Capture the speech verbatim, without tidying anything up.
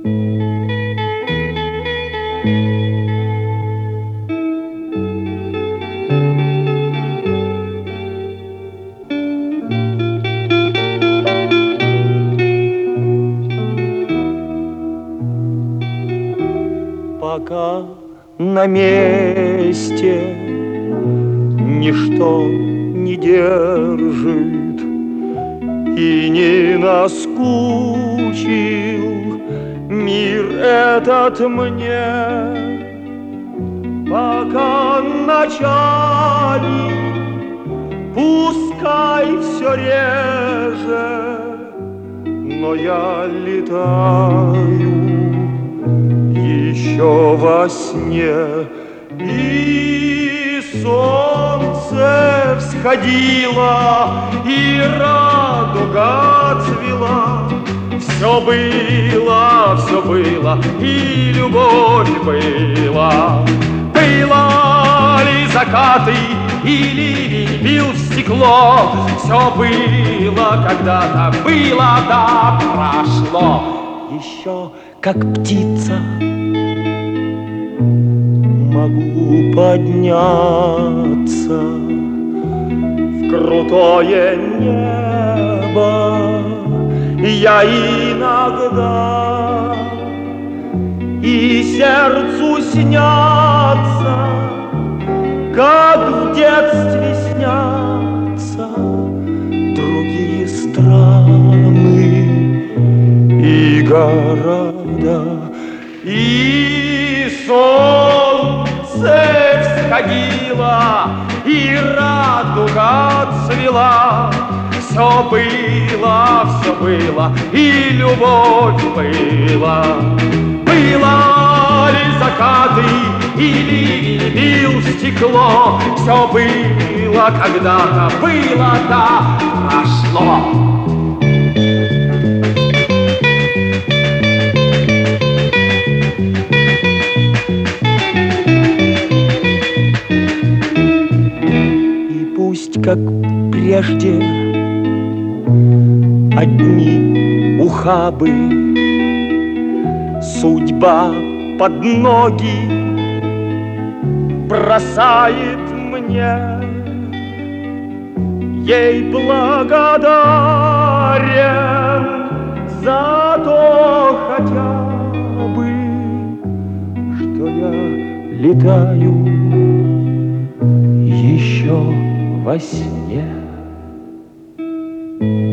Пока на месте ничто не держит и не наскучил мир этот мне, пока ночами пускай все реже, но я летаю еще во сне, и солнце всходило, и радуга цвела. Все было, все было, и любовь была. Было ли закаты, или бил в стекло, все было когда-то, было, да прошло. Еще как птица могу подняться в крутое небо я иногда, и сердцу снятся, как в детстве снятся другие страны и города, и солнце всходило, и радуга цвела. Все было, все было, и любовь была. Было ли закаты, или бил стекло, все было когда-то, было, да прошло. Как прежде одни ухабы судьба под ноги бросает мне, ей благодарен за то хотя бы, что я летаю еще во сне.